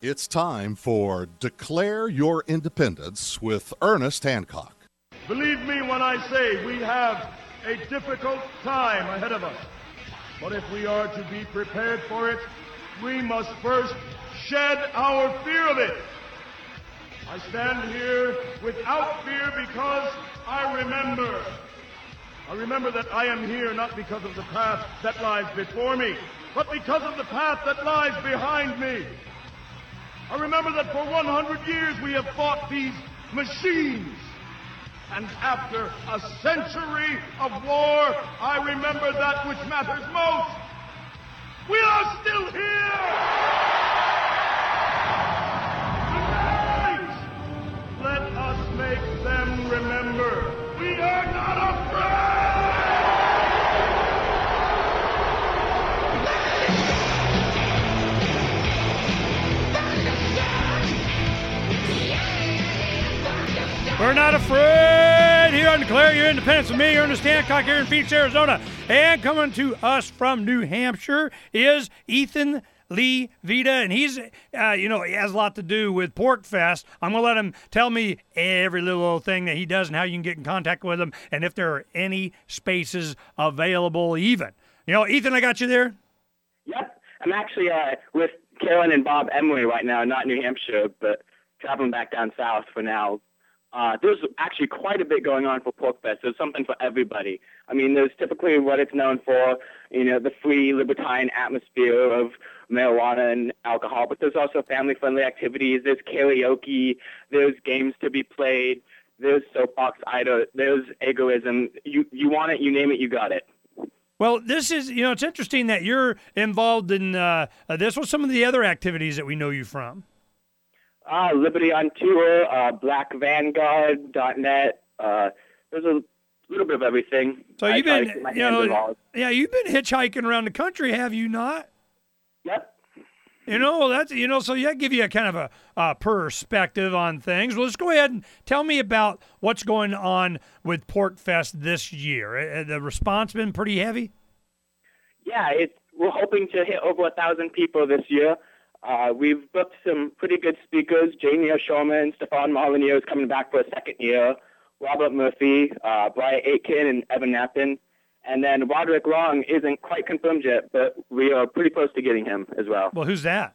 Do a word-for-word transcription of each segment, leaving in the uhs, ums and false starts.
It's time for Declare Your Independence with Ernest Hancock. Believe me when I say we have a difficult time ahead of us. But if we are to be prepared for it, we must first shed our fear of it. I stand here without fear because I remember. I remember that I am here not because of the path that lies before me, but because of the path that lies behind me. I remember that for one hundred years we have fought these machines. And after a century of war, I remember that which matters most. We are still here! Tonight, let us make them remember we are not afraid! We're not afraid here on Declare Your Independence with me, Ernest Hancock, here in Phoenix, Arizona. And coming to us from New Hampshire is Ethan Lee Vita, and he's, uh, you know, he has a lot to do with PorcFest. I'm going to let him tell me every little thing that he does and how you can get in contact with him and if there are any spaces available even. You know, Ethan, I got you there? Yep. I'm actually uh, with Carolyn and Bob Emily right now, not New Hampshire, but traveling back down south for now. Uh, there's actually quite a bit going on for PorcFest. There's something for everybody. I mean, there's typically what it's known for, you know, the free libertine atmosphere of marijuana and alcohol, but there's also family-friendly activities. There's karaoke. There's games to be played. There's soapbox idol. There's egoism. You you want it, you name it, you got it. Well, this is, you know, it's interesting that you're involved in uh, this. What's some of the other activities that we know you from? Uh, Liberty on Tour, uh, black vanguard dot net. Uh, there's a little bit of everything. So you've been, you know, yeah, you've been hitchhiking around the country, have you not? Yep. You know, that's, you know, so that give you a kind of a uh, perspective on things. Well, let's go ahead and tell me about what's going on with PorcFest this year. Uh, the response been pretty heavy? Yeah, it's, we're hoping to hit over a thousand people this year. Uh, we've booked some pretty good speakers. Jamie O'Shorman, Stefan Molyneux is coming back for a second year. Robert Murphy, uh, Brian Aitken, and Evan Nappen. And then Roderick Long isn't quite confirmed yet, but we are pretty close to getting him as well. Well, who's that?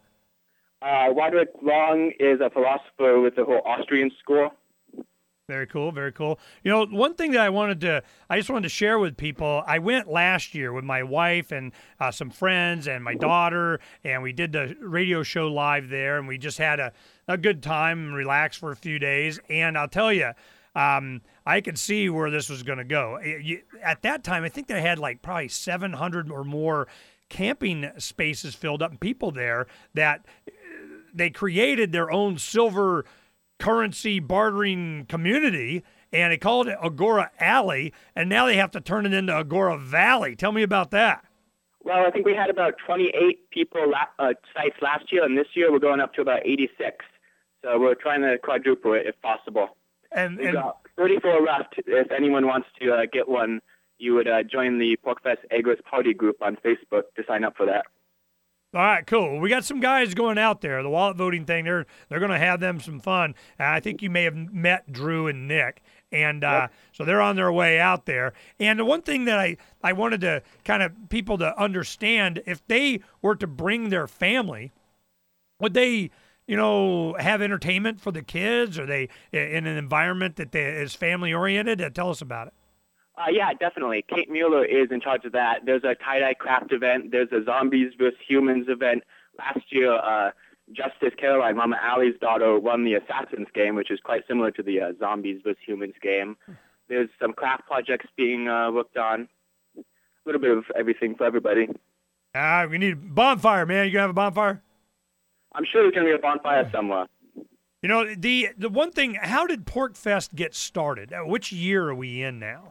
Uh, Roderick Long is a philosopher with the whole Austrian school. Very cool, very cool. You know, one thing that I wanted to, I just wanted to share with people, I went last year with my wife and uh, some friends and my daughter, and we did the radio show live there, and we just had a, a good time and relaxed for a few days. And I'll tell you, um, I could see where this was going to go. You, at that time, I think they had like probably seven hundred or more camping spaces filled up and people there that they created their own silver currency bartering community, and they called it Agora Alley, and now they have to turn it into Agora Valley. Tell me about that. Well, I think we had about twenty-eight people la- uh, sites last year, and this year we're going up to about eighty-six. So we're trying to quadruple it if possible. And, We've and got thirty-four left. If anyone wants to uh, get one, you would uh, join the PorcFest Agros Party group on Facebook to sign up for that. All right, cool. We got some guys going out there. The wallet voting thing, they're they're going to have them some fun. Uh, I think you may have met Drew and Nick, and uh, Yep. so they're on their way out there. And the one thing that I, I wanted to kind of people to understand, if they were to bring their family, would they, you know, have entertainment for the kids? Are they in an environment that they, is family-oriented? Uh, tell us about it. Uh, yeah, definitely. Kate Mueller is in charge of that. There's a tie-dye craft event. There's a Zombies versus Humans event. Last year, uh, Justice Caroline, Mama Allie's daughter, won the Assassins game, which is quite similar to the uh, Zombies versus Humans game. There's some craft projects being uh, worked on. A little bit of everything for everybody. Ah, we need a bonfire, man. You gonna have a bonfire? I'm sure there's going to be a bonfire somewhere. You know, the the one thing, how did PorcFest get started? Uh, Which year are we in now?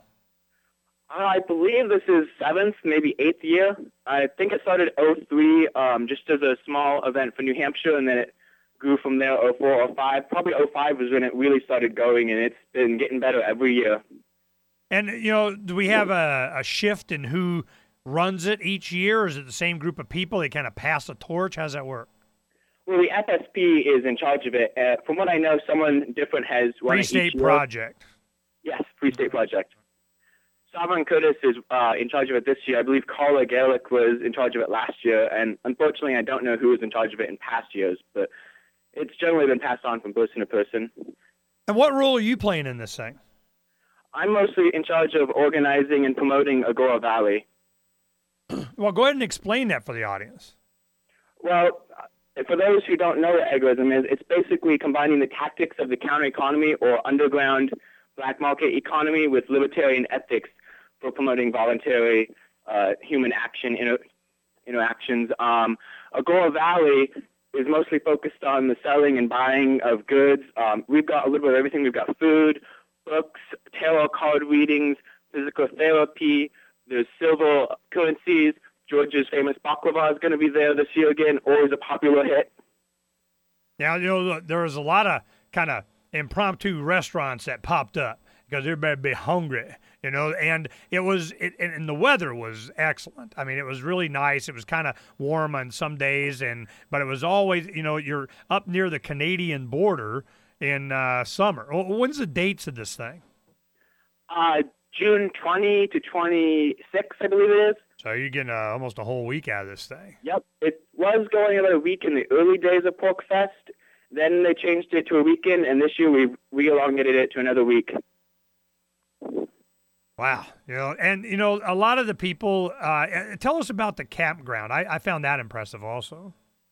Uh, I believe this is seventh, maybe eighth year. I think it started oh three um, just as a small event for New Hampshire, and then it grew from there oh four, oh five. Probably oh five was when it really started going, and it's been getting better every year. And, you know, do we have a, a shift in who runs it each year, or is it the same group of people? They kind of pass the torch? How does that work? Well, the F S P is in charge of it. Uh, from what I know, someone different has run Free it State each year. Project. Yes, Free State Project. Sovereign Curtis is uh, in charge of it this year. I believe Carla Gaelic was in charge of it last year, and unfortunately, I don't know who was in charge of it in past years, but it's generally been passed on from person to person. And what role are you playing in this thing? I'm mostly in charge of organizing and promoting Agora Valley. Well, go ahead and explain that for the audience. Well, for those who don't know what agorism is, it's basically combining the tactics of the counter economy or underground black market economy with libertarian ethics for promoting voluntary uh, human action inter- interactions. Um, Agora Valley is mostly focused on the selling and buying of goods. Um, we've got a little bit of everything. We've got food, books, tarot card readings, physical therapy. There's silver currencies. Georgia's famous baklava is going to be there this year again, always a popular hit. Now, you know, there was a lot of kind of impromptu restaurants that popped up because everybody be hungry, you know, and it was, it, and the weather was excellent. I mean, it was really nice. It was kind of warm on some days, and but it was always, you know, you're up near the Canadian border in uh, summer. When's the dates of this thing? Uh, June twentieth to twenty-sixth, I believe it is. So you're getting uh, almost a whole week out of this thing. Yep. It was going about a week in the early days of Pork Fest. Then they changed it to a weekend, and this year we we elongated it to another week. Wow. You know, and, you know, a lot of the people, uh, tell us about the campground. I, I found that impressive also.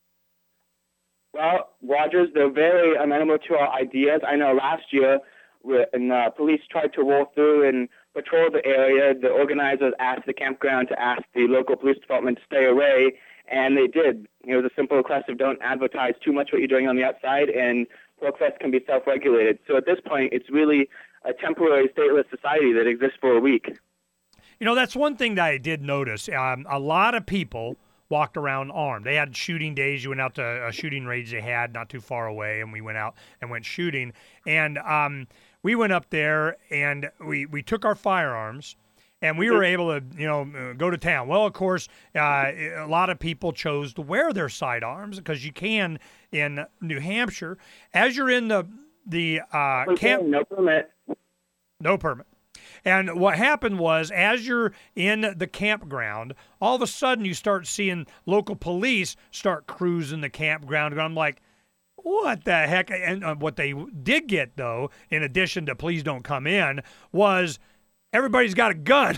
Well, Rogers, they're very amenable to our ideas. I know last year when uh, police tried to roll through and patrol the area, the organizers asked the campground to ask the local police department to stay away, and they did. It was a simple request of don't advertise too much what you're doing on the outside, and PorkFest can be self-regulated. So at this point, it's really a temporary stateless society that exists for a week. You know, that's one thing that I did notice. Um, a lot of people walked around armed. They had shooting days. You went out to a shooting range they had not too far away, and we went out and went shooting. And um, we went up there, and we, we took our firearms, and we were able to, you know, go to town. Well, of course, uh, a lot of people chose to wear their sidearms because you can in New Hampshire. As you're in the the uh, camp, no permit. No permit. And what happened was, as you're in the campground, all of a sudden you start seeing local police start cruising the campground. And I'm like, what the heck? And uh, what they did get, though, in addition to please don't come in, was everybody's got a gun.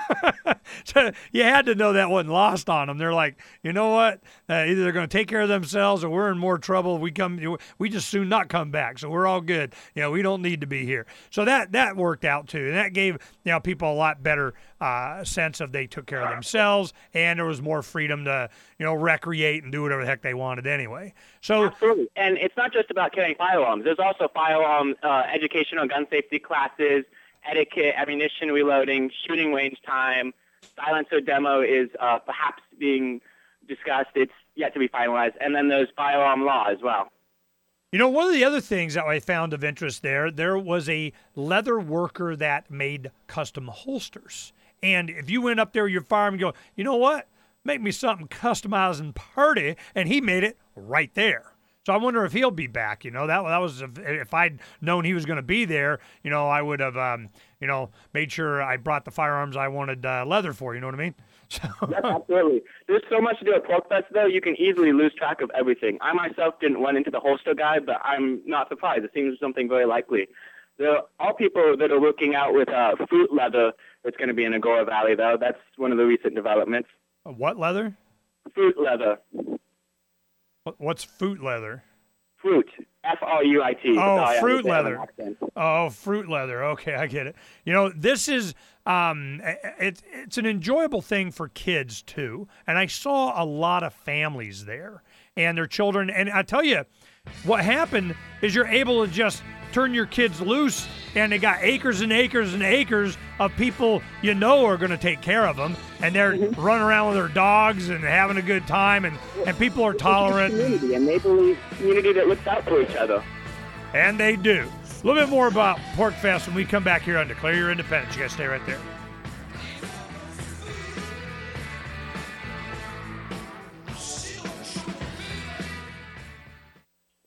So you had to know that wasn't lost on them. They're like, you know what? Uh, either they're going to take care of themselves or we're in more trouble. We come, we just soon not come back. So we're all good. You know, we don't need to be here. So that that worked out too, and that gave you know people a lot better uh, sense of they took care of themselves, and there was more freedom to you know recreate and do whatever the heck they wanted anyway. So absolutely, and it's not just about carrying firearms. There's also firearm uh, educational gun safety classes, etiquette, ammunition reloading, shooting range time. Silencer demo is uh, perhaps being discussed. It's yet to be finalized. And then there's firearm law as well. You know, one of the other things that I found of interest there, there was a leather worker that made custom holsters. And if you went up there with your firearm and go, you know what, make me something customized and pretty, and he made it right there. So I wonder if he'll be back. You know, that that was if, if I'd known he was going to be there. You know, I would have, um, you know, made sure I brought the firearms I wanted uh, leather for. You know what I mean? So. Yes, absolutely. There's so much to do at Pork Fest, though. You can easily lose track of everything. I myself didn't run into the holster guy, but I'm not surprised. It seems something very likely. There are all people that are looking out with uh, fruit leather that's going to be in Agora Valley, though. That's one of the recent developments. What leather? Fruit leather. What's fruit leather? Fruit. F R U I T. Oh, fruit leather. Oh, fruit leather. Okay, I get it. You know, this is um, it's it's an enjoyable thing for kids too, and I saw a lot of families there and their children. And I tell you, what happened is you're able to just turn your kids loose, and they got acres and acres and acres of people you know are going to take care of them, and they're mm-hmm. running around with their dogs and having a good time, and, and people are tolerant. Community, and they believe community that looks out for each other. And they do. A little bit more about Pork Fest when we come back here on Declare Your Independence. You guys stay right there.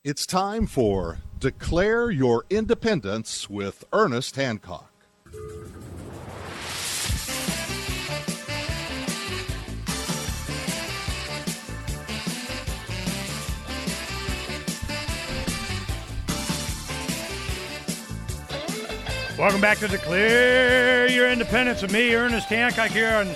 It's time for Declare Your Independence with Ernest Hancock. Welcome back to Declare Your Independence with me, Ernest Hancock, here on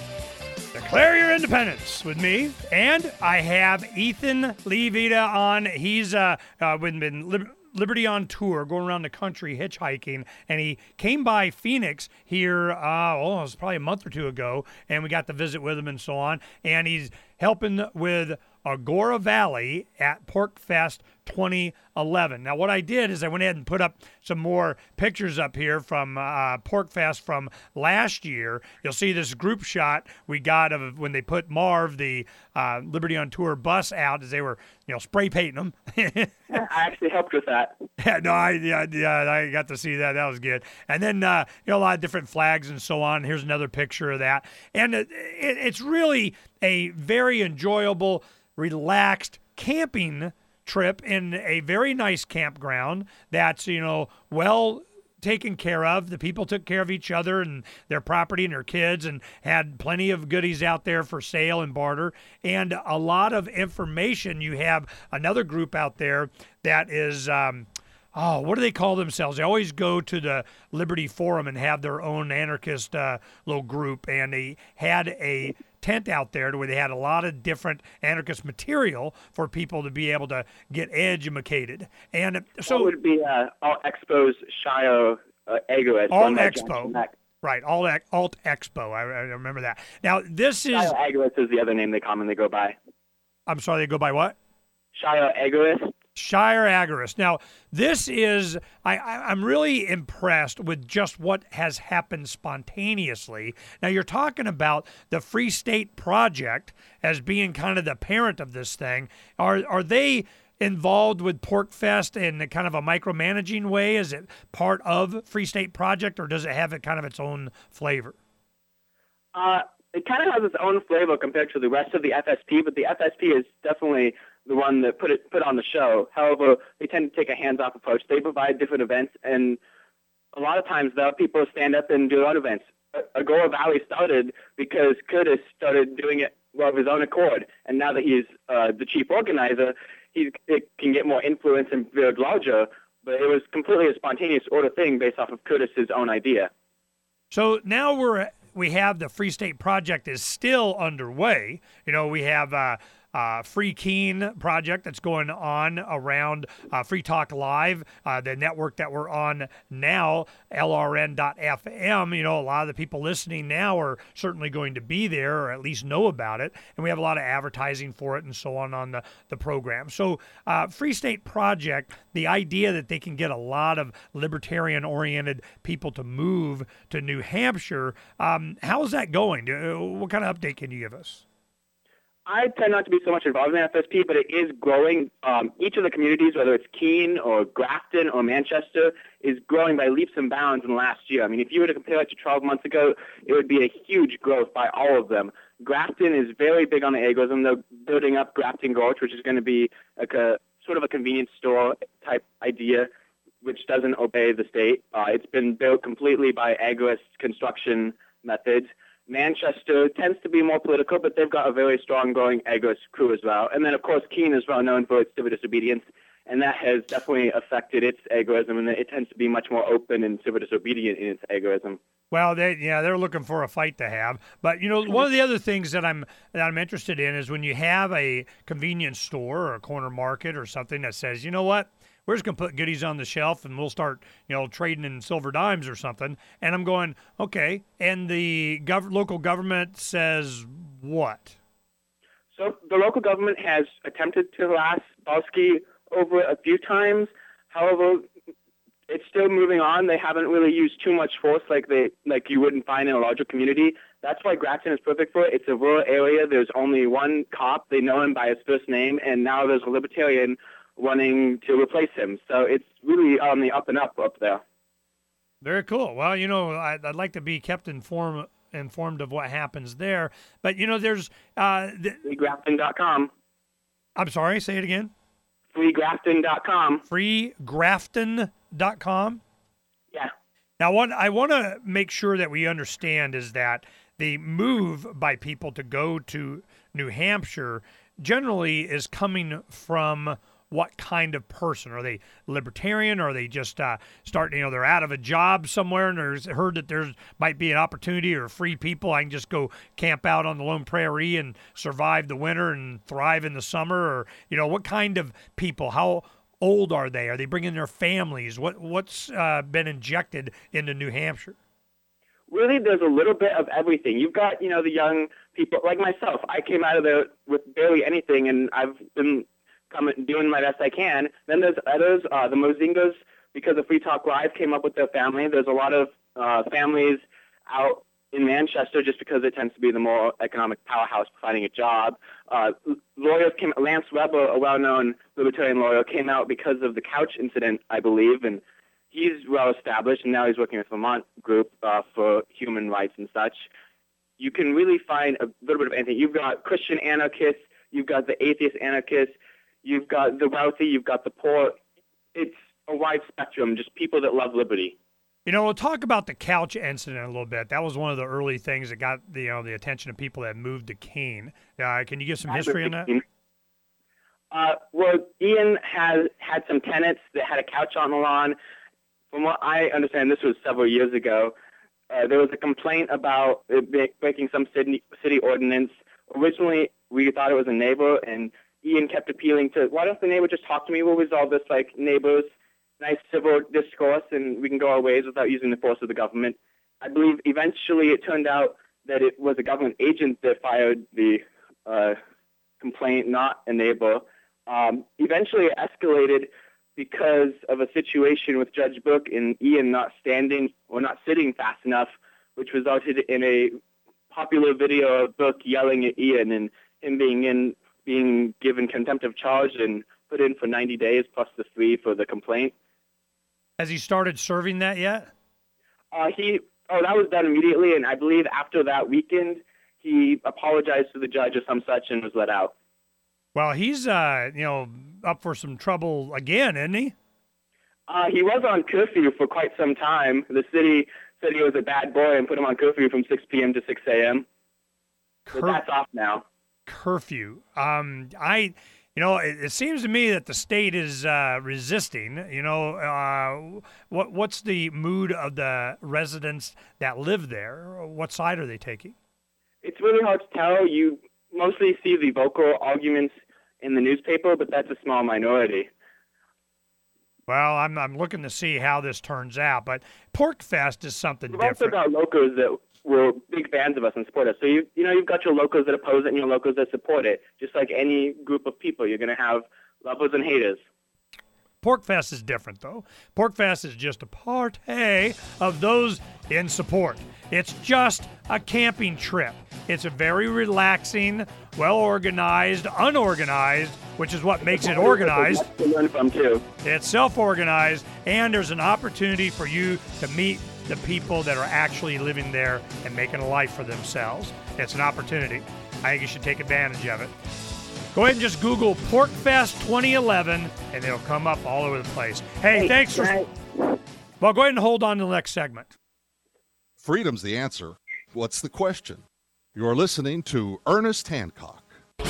Declare Your Independence with me. And I have Ethan Levita on. He's uh, uh, been, been Lib- Liberty on tour, going around the country hitchhiking. And he came by Phoenix here, uh, oh, it was probably a month or two ago, and we got to visit with him and so on. And he's helping with Agora Valley at PorcFest twenty eleven. Now, what I did is I went ahead and put up some more pictures up here from uh, PorcFest from last year. You'll see this group shot we got of when they put Marv, the uh, Liberty on Tour bus out, as they were, you know, spray painting them. I actually helped with that. Yeah, no, I yeah, yeah, I got to see that. That was good. And then uh, you know, a lot of different flags and so on. Here's another picture of that, and it, it, it's really a very enjoyable, relaxed camping trip in a very nice campground that's, you know, well taken care of. The people took care of each other and their property and their kids, and had plenty of goodies out there for sale and barter, and a lot of information. You have another group out there that is um oh, what do they call themselves? They always go to the Liberty Forum and have their own anarchist uh, little group, and they had a tent out there where they had a lot of different anarchist material for people to be able to get educated. And so that would be uh, Alt Expo's Shio uh, Egoist. Alt Expo. Right, Alt, Alt Expo. I, I remember that. Now, this is... Shio Egoist is the other name they commonly go by. I'm sorry, they go by what? Shio Egoist. Shire Agorist. Now, this is, I, I, I'm really impressed with just what has happened spontaneously. Now, you're talking about the Free State Project as being kind of the parent of this thing. Are are they involved with PorcFest in kind of a micromanaging way? Is it part of Free State Project, or does it have it kind of its own flavor? Uh, it kind of has its own flavor compared to the rest of the F S P, but the F S P is definitely the one that put it put on the show. However, they tend to take a hands-off approach. They provide different events, and a lot of times the people stand up and do their own events. Agora Valley started because Curtis started doing it of his own accord, and now that he's uh, the chief organizer, he can get more influence and build larger. But it was completely a spontaneous order thing based off of Curtis's own idea. So now we're we have the Free State Project is still underway. You know, we have. Uh, Uh, Free Keene project that's going on around uh, Free Talk Live, uh, the network that we're on now, L R N dot F M. You know, a lot of the people listening now are certainly going to be there, or at least know about it, and we have a lot of advertising for it and so on on the, the program. So uh, Free State Project, the idea that they can get a lot of libertarian-oriented people to move to New Hampshire, um, how is that going? What kind of update can you give us? I tend not to be so much involved in F S P, but it is growing. Um, each of the communities, whether it's Keene or Grafton or Manchester, is growing by leaps and bounds in the last year. I mean, if you were to compare it to twelve months ago, it would be a huge growth by all of them. Grafton is very big on the agorism. They're building up Grafton Gulch, which is going to be like a sort of a convenience store type idea, which doesn't obey the state. Uh, it's been built completely by agorist construction methods. Manchester tends to be more political, but they've got a very strong, growing agorist crew as well. And then, of course, Keene is well known for its civil disobedience, and that has definitely affected its agorism, and it tends to be much more open and civil disobedient in its agorism. Well, they yeah, they're looking for a fight to have. But you know, one of the other things that I'm that I'm interested in is when you have a convenience store or a corner market or something that says, you know what, we're just going to put goodies on the shelf and we'll start, you know, trading in silver dimes or something. And I'm going, okay. And the gov- local government says what? So the local government has attempted to harass Balski over a few times. However, it's still moving on. They haven't really used too much force like they like you wouldn't find in a larger community. That's why Grafton is perfect for it. It's a rural area. There's only one cop. They know him by his first name, and now there's a libertarian wanting to replace him. So it's really on the up and up up there. Very cool. Well, you know, I'd, I'd like to be kept informed informed of what happens there. But, you know, there's... Uh, the, free grafton dot com. I'm sorry, say it again. free grafton dot com. free grafton dot com? Yeah. Now, what I want to make sure that we understand is that the move by people to go to New Hampshire generally is coming from what kind of person? Are they libertarian? Or are they just uh, starting, you know, they're out of a job somewhere and there's heard that there's might be an opportunity or free people. I can just go camp out on the Lone Prairie and survive the winter and thrive in the summer. Or, you know, what kind of people? How old are they? Are they bringing their families? What, what's uh, been injected into New Hampshire? Really, there's a little bit of everything. You've got, you know, the young people like myself. I came out of there with barely anything, and I've been coming, doing my best I can. Then there's others, uh, the Mozingas, because of Free Talk Live, came up with their family. There's a lot of uh, families out in Manchester just because it tends to be the more economic powerhouse for finding a job. Uh, lawyers came, Lance Weber, a well-known libertarian lawyer, came out because of the couch incident, I believe, and he's well established, and now he's working with Vermont Group uh, for human rights and such. You can really find a little bit of anything. You've got Christian anarchists, you've got the atheist anarchists, you've got the wealthy, you've got the poor. It's a wide spectrum, just people that love liberty. You know, we'll talk about the couch incident a little bit. That was one of the early things that got the, you know, the attention of people that moved to Keene. Uh, can you give some history on that? Uh, well, Ian has had some tenants that had a couch on the lawn. From what I understand, this was several years ago. Uh, there was a complaint about it breaking some city, city ordinance. Originally, we thought it was a neighbor, and Ian kept appealing to, why don't the neighbor just talk to me? We'll resolve this like neighbors, nice civil discourse, and we can go our ways without using the force of the government. I believe eventually it turned out that it was a government agent that fired the uh, complaint, not a neighbor. Um, eventually it escalated because of a situation with Judge Book and Ian not standing or not sitting fast enough, which resulted in a popular video of Book yelling at Ian and him being in being given contempt of charge and put in for ninety days plus the three for the complaint. Has he started serving that yet? Uh, he oh that was done immediately, and I believe after that weekend he apologized to the judge or some such and was let out. Well, he's uh, you know, up for some trouble again, isn't he? Uh, he was on curfew for quite some time. The city said he was a bad boy and put him on curfew from six p.m. to six a.m. Cur- but that's off now. Curfew. Um, I, you know, it, it seems to me that the state is uh, resisting. You know, uh, what what's the mood of the residents that live there? What side are they taking? It's really hard to tell. You mostly see the vocal arguments in the newspaper, but that's a small minority. Well, I'm I'm looking to see how this turns out, but PorcFest is something We've different. also got locals that were big fans of us and support us. So you you know you've got your locals that oppose it and your locals that support it. Just like any group of people, you're going to have lovers and haters. PorcFest is different, though. PorcFest is just a party of those in support. It's just a camping trip. It's a very relaxing, well-organized, unorganized, which is what makes it organized. To learn from too. It's self-organized, and there's an opportunity for you to meet the people that are actually living there and making a life for themselves. It's an opportunity. I think you should take advantage of it. Go ahead and just Google PorcFest twenty eleven, and it'll come up all over the place. Hey, Hey, thanks for... right. Well, go ahead and hold on to the next segment. Freedom's the answer. What's the question? You're listening to Ernest Hancock.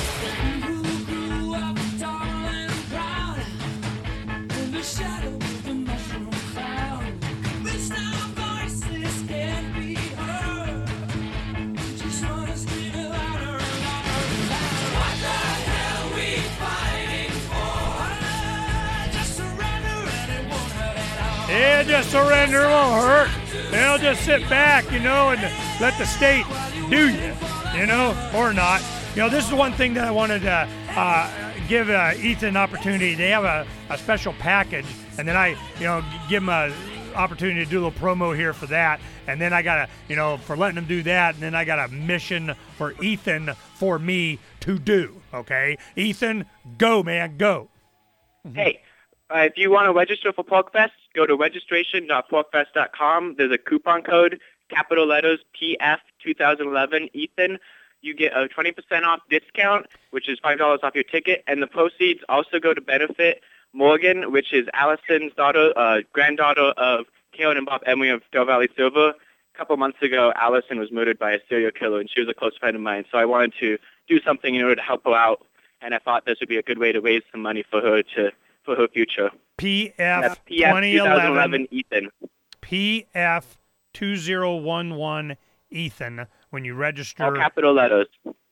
Yeah, just surrender, it won't hurt. They'll just sit back, you know, and let the state do you, you know, or not. You know, this is one thing that I wanted to uh, give uh, Ethan an opportunity. They have a, a special package, and then I, you know, give him a opportunity to do a little promo here for that. And then I got to, you know, for letting him do that, and then I got a mission for Ethan for me to do, okay? Ethan, go, man, go. Hey, uh, if you want to register for PorcFest, go to registration dot porcfest dot com. There's a coupon code, capital letters P F twenty eleven, Ethan. you get a twenty percent off discount, which is five dollars off your ticket, and the proceeds also go to benefit Morgan, which is Allison's daughter, uh, granddaughter of Carolyn and Bob Emery of Del Valley Silver. A couple months ago, Allison was murdered by a serial killer, and she was a close friend of mine, so I wanted to do something in order to help her out, and I thought this would be a good way to raise some money for her to for her future. P F P F twenty eleven Ethan. P F two zero one one Ethan when you register. All capital letters.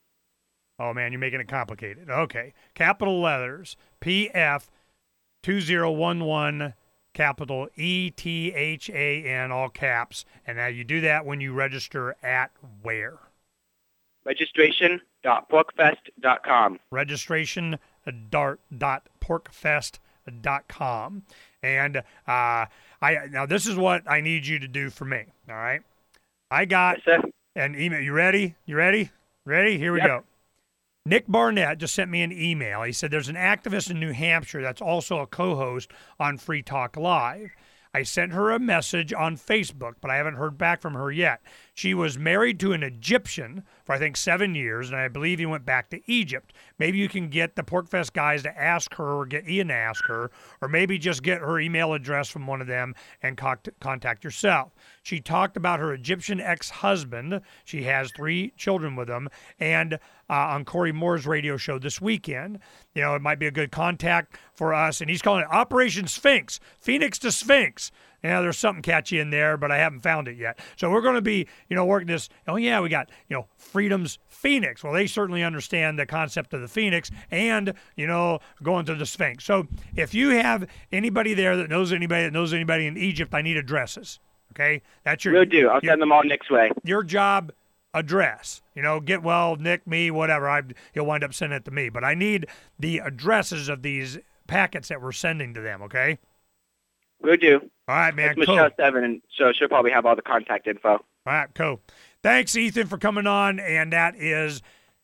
Oh, man, you're making it complicated. Okay. Capital letters. P F two zero one one, capital E T H A N, all caps. And now you do that when you register at where? Registration dot porkfest dot com. Registration dot porkfest dot com. And uh, I now this is what I need you to do for me, all right? I got Yes, sir. an email. You ready? You ready? Ready? Here we Yep. go. Nick Barnett just sent me an email. He said there's an activist in New Hampshire that's also a co-host on Free Talk Live. I sent her a message on Facebook, but I haven't heard back from her yet. She was married to an Egyptian for, I think, seven years, and I believe he went back to Egypt. Maybe you can get the PorkFest guys to ask her or get Ian to ask her, or maybe just get her email address from one of them and co- contact yourself. She talked about her Egyptian ex-husband. She has three children with him, and uh, on Corey Moore's radio show this weekend. You know, it might be a good contact for us, and he's calling it Operation Sphinx, Phoenix to Sphinx. You know, there's something catchy in there, but I haven't found it yet. So we're going to be, you know, working this. Oh, yeah, we got, you know, Freedom's Phoenix. Well, they certainly understand the concept of the Phoenix and, you know, going to the Sphinx. So if you have anybody there that knows anybody that knows anybody in Egypt, I need addresses. Okay? That's your. Will do. I'll your, send them all Nick's way. Your job address. You know, get well, Nick, me, whatever. I, he'll wind up sending it to me. But I need the addresses of these packets that we're sending to them, okay? Will do. All right, man. It's Cool. Michelle Seven, and so she'll probably have all the contact info. All right, cool. Thanks, Ethan, for coming on. And that is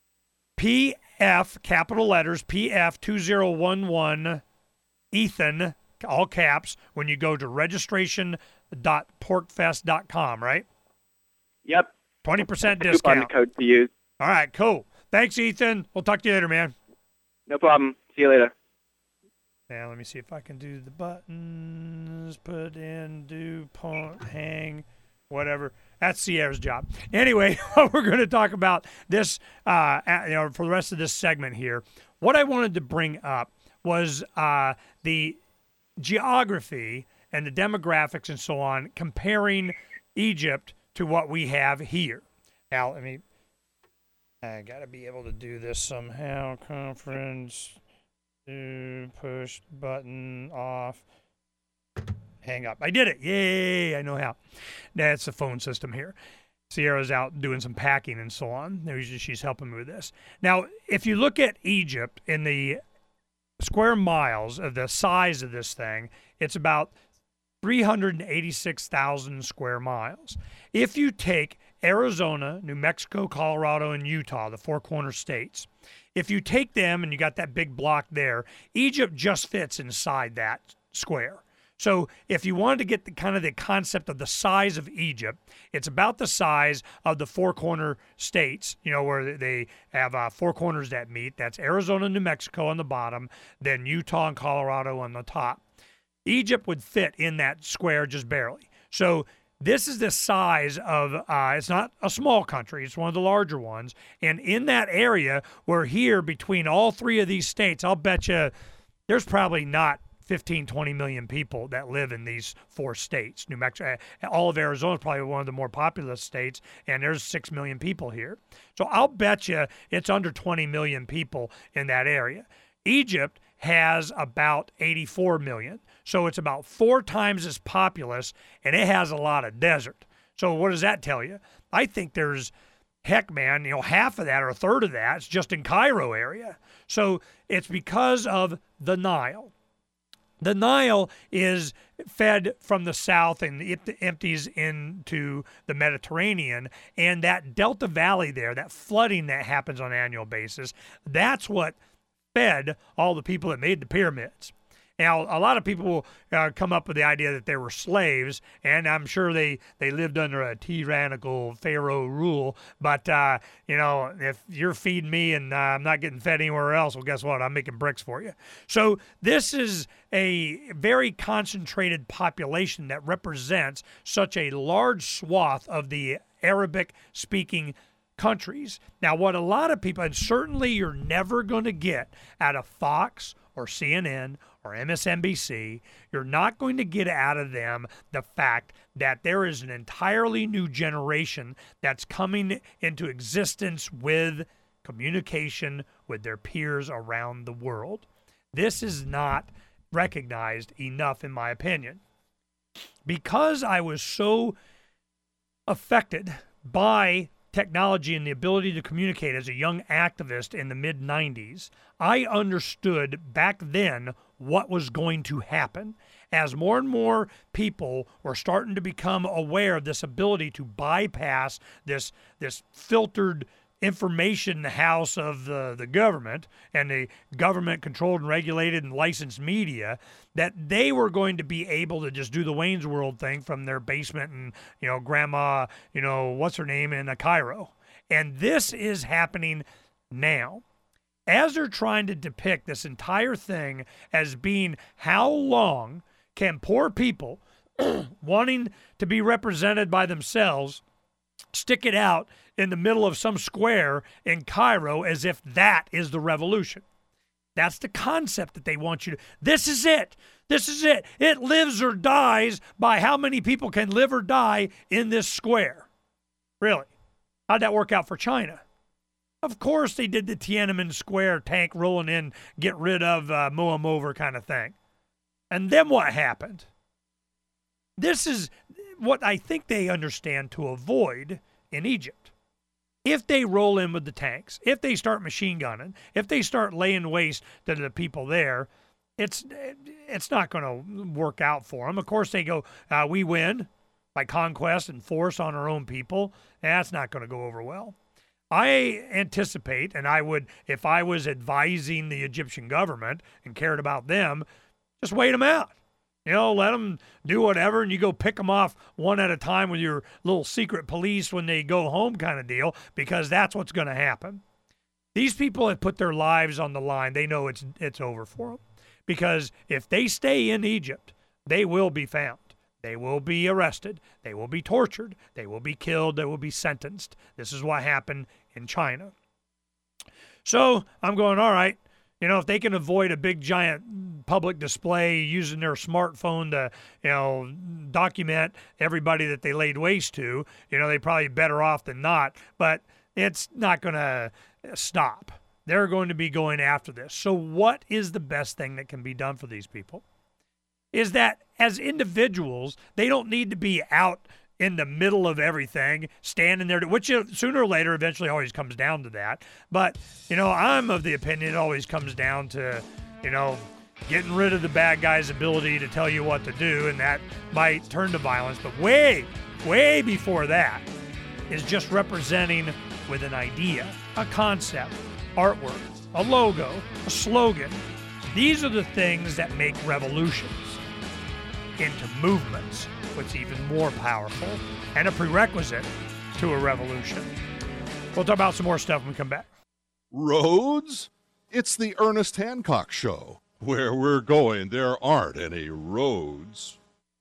P F, capital letters, P F two zero one one, Ethan, all caps, when you go to registration dot porkfest dot com, right? Yep. twenty percent Coupon discount. code to use. All right, cool. Thanks, Ethan. We'll talk to you later, man. No problem. See you later. Now, let me see if I can do the buttons, put in, do, point, hang, whatever. That's Sierra's job. Anyway, we're going to talk about this, uh, you know, for the rest of this segment here. What I wanted to bring up was uh, the geography and the demographics and so on, comparing Egypt to what we have here. Now, let me, I got to be able to do this somehow. Conference. To push button off, hang up. I did it. Yay, I know how. That's the phone system here. Sierra's out doing some packing and so on. She's helping me with this. Now, if you look at Egypt in the square miles of the size of this thing, it's about three hundred eighty-six thousand square miles. If you take Arizona, New Mexico, Colorado, and Utah, the four corner states, if you take them and you got that big block there, Egypt just fits inside that square. So if you wanted to get the kind of the concept of the size of Egypt, it's about the size of the four corner states, you know, where they have uh, four corners that meet. That's Arizona, New Mexico on the bottom, then Utah and Colorado on the top. Egypt would fit in that square just barely. So this is the size of, uh, it's not a small country, it's one of the larger ones. And in that area, we're here between all three of these states, I'll bet you there's probably not fifteen, twenty million people that live in these four states. New Mexico, all of Arizona is probably one of the more populous states, and there's six million people here. So I'll bet you it's under twenty million people in that area. Egypt has about eighty-four million. So it's about four times as populous, and it has a lot of desert. So what does that tell you? I think there's, heck, man, you know, half of that or a third of that is just in Cairo area. So it's because of the Nile. The Nile is fed from the south and it empties into the Mediterranean. And that Delta Valley there, that flooding that happens on an annual basis, that's what fed all the people that made the pyramids. Now, a lot of people uh, come up with the idea that they were slaves, and I'm sure they, they lived under a tyrannical pharaoh rule. But, uh, you know, if you're feeding me and uh, I'm not getting fed anywhere else, well, guess what? I'm making bricks for you. So this is a very concentrated population that represents such a large swath of the Arabic-speaking countries. Now, what a lot of people, and certainly you're never going to get out of Fox or C N N or M S N B C, you're not going to get out of them the fact that there is an entirely new generation that's coming into existence with communication with their peers around the world. This is not recognized enough, in my opinion. Because I was so affected by technology and the ability to communicate as a young activist in the mid nineties, I understood back then what was going to happen. As more and more people were starting to become aware of this ability to bypass this, this filtered information house of the, the government and the government-controlled and regulated and licensed media, that they were going to be able to just do the Wayne's World thing from their basement and, you know, grandma, you know, what's her name in uh, Cairo. And this is happening now. As they're trying to depict this entire thing as being how long can poor people wanting to be represented by themselves stick it out in the middle of some square in Cairo as if that is the revolution. That's the concept that they want you to. This is it. This is it. It lives or dies by how many people can live or die in this square. Really? How'd that work out for China? Of course they did the Tiananmen Square tank rolling in, get rid of, uh, mow 'em over kind of thing. And then what happened? This is what I think they understand to avoid in Egypt. If they roll in with the tanks, if they start machine gunning, if they start laying waste to the people there, it's it's not going to work out for them. Of course, they go, uh, we win by conquest and force on our own people. That's not going to go over well. I anticipate, and I would, if I was advising the Egyptian government and cared about them, just wait them out. You know, let them do whatever, and you go pick them off one at a time with your little secret police when they go home kind of deal, because that's what's going to happen. These people have put their lives on the line. They know it's it's over for them. Because if they stay in Egypt, they will be found. They will be arrested. They will be tortured. They will be killed. They will be sentenced. This is what happened in China. So I'm going, all right. You know, if they can avoid a big, giant public display using their smartphone to, you know, document everybody that they laid waste to, you know, they're probably better off than not. But it's not going to stop. They're going to be going after this. So what is the best thing that can be done for these people? Is that as individuals, they don't need to be out in the middle of everything, standing there, to, which sooner or later eventually always comes down to that. But, you know, I'm of the opinion it always comes down to, you know, getting rid of the bad guy's ability to tell you what to do, and that might turn to violence. But way, way before that is just representing with an idea, a concept, artwork, a logo, a slogan. These are the things that make revolutions into movements, what's even more powerful and a prerequisite to a revolution. We'll talk about some more stuff when we come back. Roads? It's the Ernest Hancock Show. Where we're going, there aren't any roads.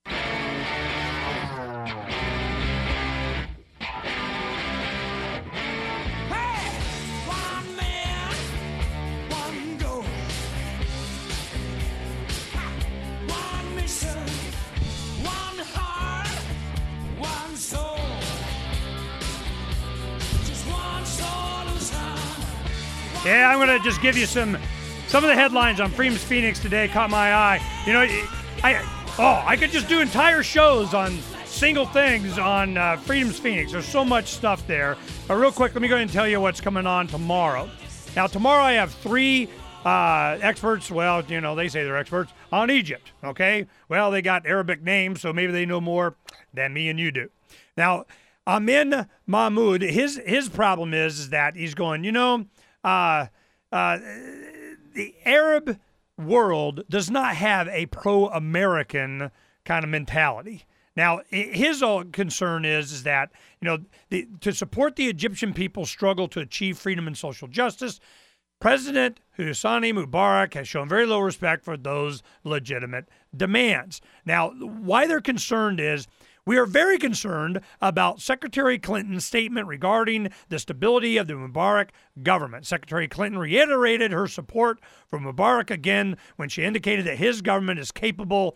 Yeah, I'm going to just give you some some of the headlines on Freedom's Phoenix today. Caught my eye. You know, I oh, I could just do entire shows on single things on uh, Freedom's Phoenix. There's so much stuff there. But real quick, let me go ahead and tell you what's coming on tomorrow. Now, tomorrow I have three uh, experts. Well, you know, they say they're experts on Egypt, okay? Well, they got Arabic names, so maybe they know more than me and you do. Now, Amin Mahmoud, his his problem is, is that he's going, you know, Uh, uh, the Arab world does not have a pro-American kind of mentality. Now, his concern is, is that, you know, the, to support the Egyptian people's struggle to achieve freedom and social justice, President Hosni Mubarak has shown very little respect for those legitimate demands. Now, why they're concerned is we are very concerned about Secretary Clinton's statement regarding the stability of the Mubarak government. Secretary Clinton reiterated her support for Mubarak again when she indicated that his government is capable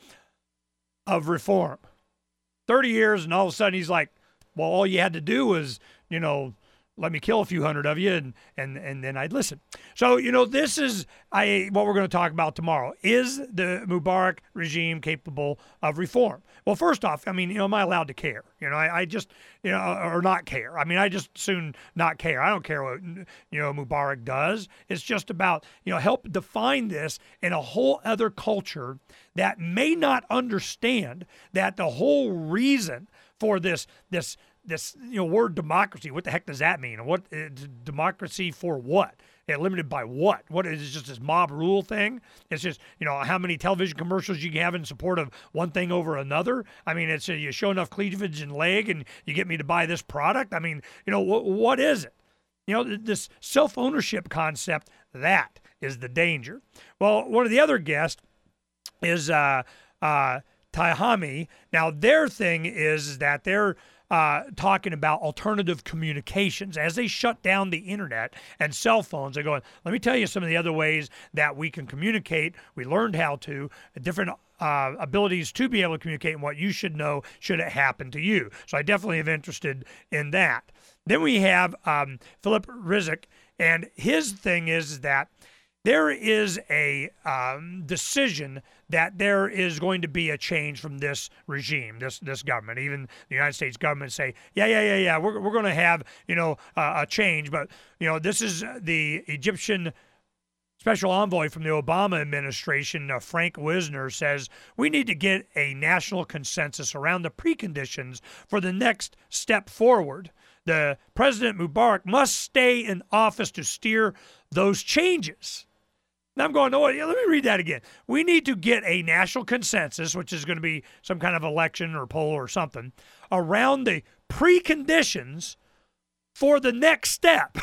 of reform. thirty years, and all of a sudden he's like, well, all you had to do was, you know, let me kill a few hundred of you, and and and then I'd listen. So, you know, this is I what we're going to talk about tomorrow. Is the Mubarak regime capable of reform? Well, first off, I mean, you know, am I allowed to care? You know, I, I just, you know, or not care. I mean, I just soon not care. I don't care what, you know, Mubarak does. It's just about, you know, help define this in a whole other culture that may not understand that the whole reason for this, this, this, you know, word democracy, what the heck does that mean? What uh, democracy for what? Yeah, limited by what? What is it, just this mob rule thing? It's just, you know, how many television commercials you can have in support of one thing over another. I mean, it's uh, you show enough cleavage and leg and you get me to buy this product. I mean, you know, wh- what is it? You know, this self-ownership concept, that is the danger. Well, one of the other guests is uh, uh, Tahami. Now, their thing is that they're Uh, talking about alternative communications as they shut down the internet and cell phones. They're going, let me tell you some of the other ways that we can communicate. We learned how to, different uh, abilities to be able to communicate and what you should know should it happen to you. So I definitely am interested in that. Then we have um, Philip Rizek, and his thing is that there is a um, decision that there is going to be a change from this regime, this this government. Even the United States government say, yeah, yeah, yeah, yeah, we're we're going to have, you know, uh, a change. But, you know, this is the Egyptian special envoy from the Obama administration, uh, Frank Wisner, says we need to get a national consensus around the preconditions for the next step forward. The President Mubarak must stay in office to steer those changes. Now I'm going, oh, let me read that again. We need to get a national consensus, which is going to be some kind of election or poll or something, around the preconditions for the next step.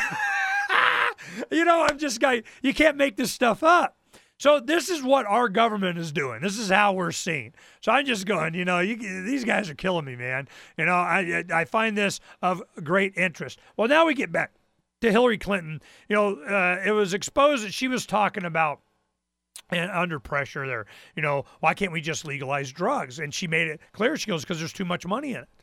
You know, I'm just going, you can't make this stuff up. So this is what our government is doing. This is how we're seen. So I'm just going, you know, you, these guys are killing me, man. You know, I I find this of great interest. Well, now we get back to Hillary Clinton. You know, uh, it was exposed that she was talking about, and under pressure there, you know, why can't we just legalize drugs? And she made it clear. She goes, because there's too much money in it.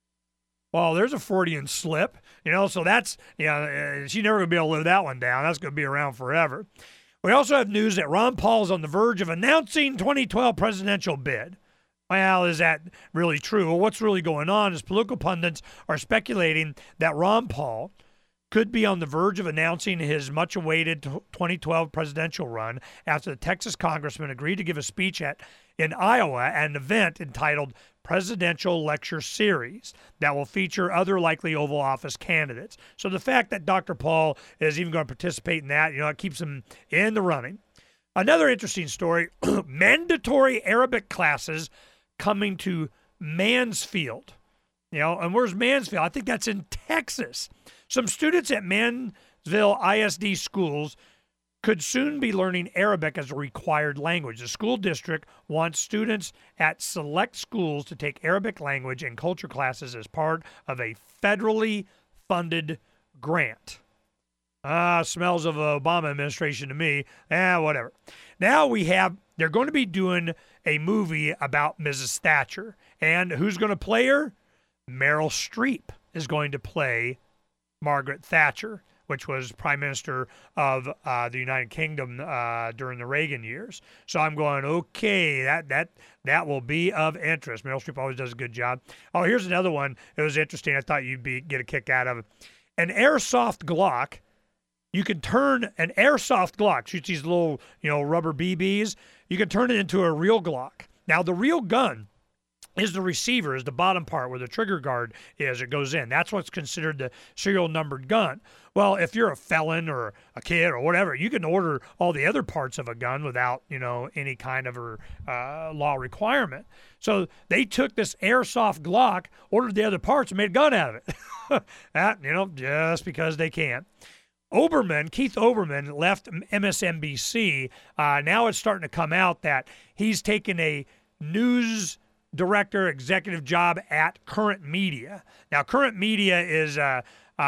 Well, there's a Freudian slip, you know, so that's, you know, uh, she's never going to be able to live that one down. That's going to be around forever. We also have news that Ron Paul is on the verge of announcing twenty twelve presidential bid. Well, is that really true? Well, what's really going on is political pundits are speculating that Ron Paul could be on the verge of announcing his much-awaited twenty twelve presidential run after the Texas congressman agreed to give a speech at in Iowa at an event entitled Presidential Lecture Series that will feature other likely Oval Office candidates. So the fact that Doctor Paul is even going to participate in that, you know, it keeps him in the running. Another interesting story, mandatory Arabic classes coming to Mansfield. You know, and where's Mansfield? I think that's in Texas. Some students at Mansville I S D schools could soon be learning Arabic as a required language. The school district wants students at select schools to take Arabic language and culture classes as part of a federally funded grant. Ah, smells of the Obama administration to me. Ah, whatever. Now we have, they're going to be doing a movie about Missus Thatcher. And who's going to play her? Meryl Streep is going to play Margaret Thatcher, which was Prime Minister of uh, the United Kingdom uh, during the Reagan years. So I'm going, okay, that that that will be of interest. Meryl Streep always does a good job. Oh, here's another one. It was interesting. I thought you'd be get a kick out of it. An airsoft Glock. You can turn an airsoft Glock, shoots these little, you know, rubber B Bs. You can turn it into a real Glock. Now, the real gun is the receiver, is the bottom part where the trigger guard is. It goes in. That's what's considered the serial numbered gun. Well, if you're a felon or a kid or whatever, you can order all the other parts of a gun without, you know, any kind of a uh, law requirement. So they took this airsoft Glock, ordered the other parts, and made a gun out of it. That, you know, just because they can. Oberman, Keith Oberman, left M S N B C. Uh, now it's starting to come out that he's taken a news director executive job at Current Media. Now, Current Media is uh,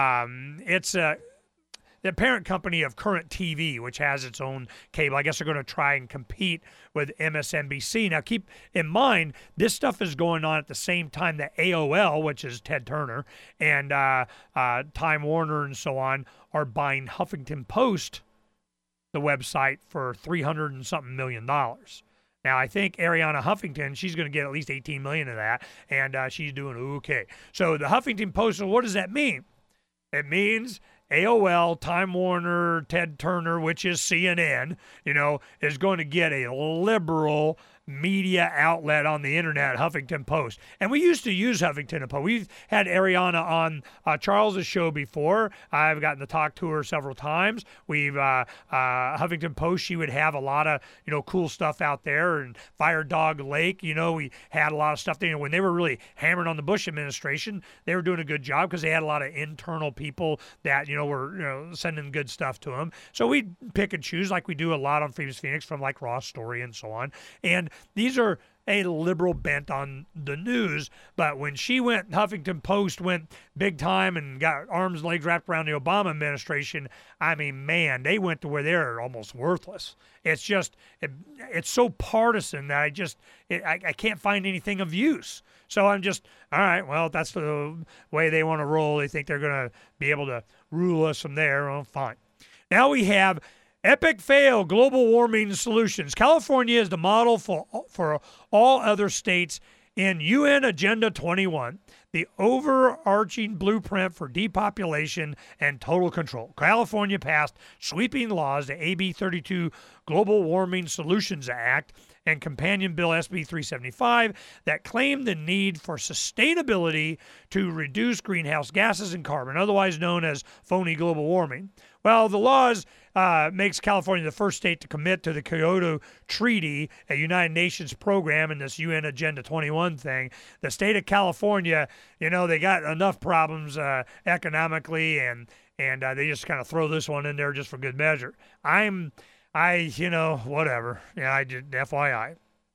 um, it's a the parent company of Current T V, which has its own cable. I guess they're going to try and compete with M S N B C. Now, keep in mind, this stuff is going on at the same time that A O L, which is Ted Turner, and uh, uh, Time Warner and so on, are buying Huffington Post, the website, for three hundred and something million dollars. Now, I think Ariana Huffington, she's going to get at least eighteen million dollars of that, and uh, she's doing okay. So the Huffington Post, what does that mean? It means A O L, Time Warner, Ted Turner, which is C N N, you know, is going to get a liberal media outlet on the internet, Huffington Post. And we used to use Huffington Post. We've had Ariana on uh, Charles's show before. I've gotten to talk to her several times. We've uh, uh, Huffington Post, she would have a lot of, you know, cool stuff out there. And Fire Dog Lake, you know, we had a lot of stuff there. You know, when they were really hammering on the Bush administration, they were doing a good job because they had a lot of internal people that, you know, were, you know, sending good stuff to them. So we pick and choose like we do a lot on Freedom's Phoenix from like Ross Story and so on. And these are a liberal bent on the news, but when she went, Huffington Post went big time and got arms and legs wrapped around the Obama administration, I mean, man, they went to where they're almost worthless. It's just, it, it's so partisan that I just, it, I, I can't find anything of use. So I'm just, all right, well, if that's the way they want to roll. They think they're going to be able to rule us from there. Well, fine. Now we have epic fail global warming solutions. California is the model for, for all other states in U N Agenda twenty-one, the overarching blueprint for depopulation and total control. California passed sweeping laws, the A B thirty-two Global Warming Solutions Act and companion bill S B three seventy-five that claim the need for sustainability to reduce greenhouse gases and carbon, otherwise known as phony global warming. Well, the laws uh, makes California the first state to commit to the Kyoto Treaty, a United Nations program, in this U N Agenda twenty-one thing. The state of California, you know, they got enough problems uh, economically, and and uh, they just kind of throw this one in there just for good measure. I'm, I, you know, whatever. Yeah, I just F Y I.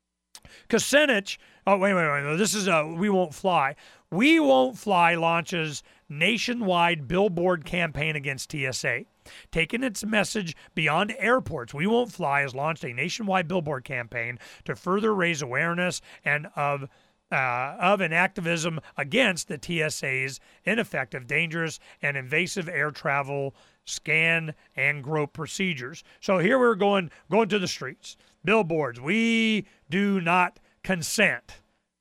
Kucinich, oh, wait, wait, wait. No, this is a We Won't Fly. We Won't Fly launches nationwide billboard campaign against T S A. Taking its message beyond airports, We Won't Fly has launched a nationwide billboard campaign to further raise awareness and of uh, of an activism against the T S A's ineffective, dangerous, and invasive air travel scan and grope procedures. So here we're going going to the streets. Billboards. We do not consent.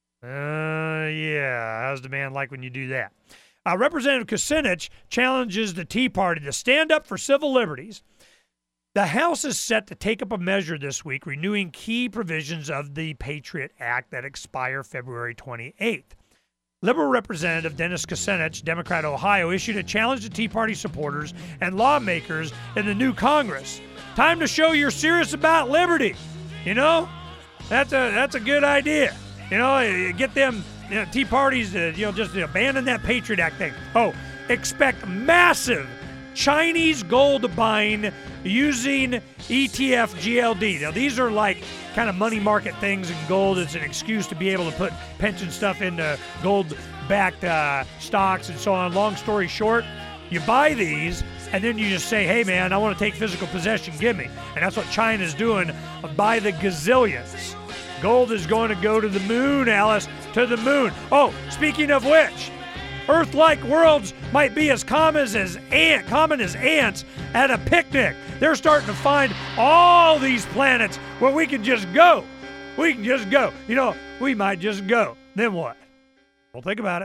Uh, yeah. How's the man like when you do that? Uh, Representative Kucinich challenges the Tea Party to stand up for civil liberties. The House is set to take up a measure this week renewing key provisions of the Patriot Act that expire February twenty-eighth. Liberal Representative Dennis Kucinich, Democrat Ohio, issued a challenge to Tea Party supporters and lawmakers in the new Congress. Time to show you're serious about liberty. You know, that's a that's a good idea. You know, get them you know, Tea Parties to you know just abandon that Patriot Act thing. Oh, expect massive Chinese gold buying using E T F G L D. Now, these are like kind of money market things, and gold is an excuse to be able to put pension stuff into gold-backed uh, stocks and so on. Long story short, you buy these, and then you just say, hey, man, I want to take physical possession. Give me. And that's what China's doing by the gazillions. Gold is going to go to the moon, Alice, to the moon. Oh, speaking of which, Earth-like worlds might be as common as ant, common as ants at a picnic. They're starting to find all these planets where we can just go. We can just go. You know, we might just go. Then what? Well, think about it.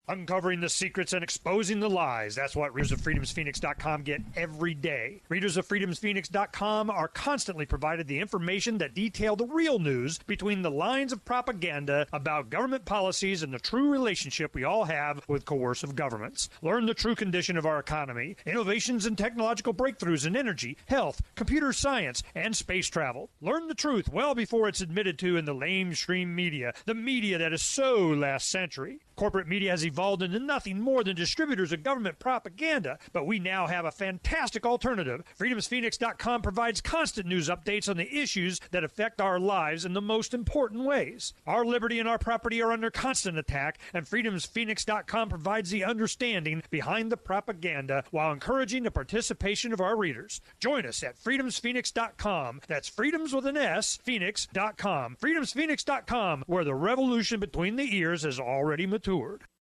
Uncovering the secrets and exposing the lies. That's what readers of freedoms phoenix dot com get every day. Readers of freedoms phoenix dot com are constantly provided the information that detail the real news between the lines of propaganda about government policies and the true relationship we all have with coercive governments. Learn the true condition of our economy, innovations and technological breakthroughs in energy, health, computer science, and space travel. Learn the truth well before it's admitted to in the lamestream media, the media that is so last century. Corporate media has evolved into nothing more than distributors of government propaganda, but we now have a fantastic alternative. freedoms phoenix dot com provides constant news updates on the issues that affect our lives in the most important ways. Our liberty and our property are under constant attack, and freedoms phoenix dot com provides the understanding behind the propaganda while encouraging the participation of our readers. Join us at freedoms phoenix dot com. That's freedoms with an S, phoenix dot com. freedoms phoenix dot com, where the revolution between the ears has already matured.